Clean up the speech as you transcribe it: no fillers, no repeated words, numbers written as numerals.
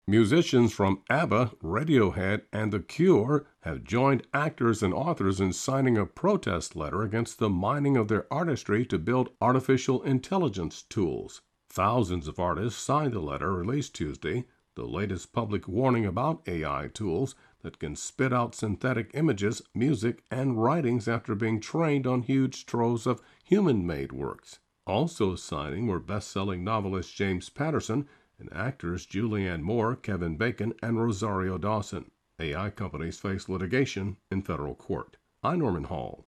Musicians from ABBA, Radiohead, and The Cure have joined actors and authors in signing a protest letter against the mining of their artistry to build artificial intelligence tools. Thousands of artists signed the letter released Tuesday, the latest public warning about AI tools that can spit out synthetic images, music, and writings after being trained on huge troves of human-made works. Also signing were best-selling novelist James Patterson and actors Julianne Moore, Kevin Bacon, and Rosario Dawson. AI companies face litigation in federal court. I'm Norman Hall.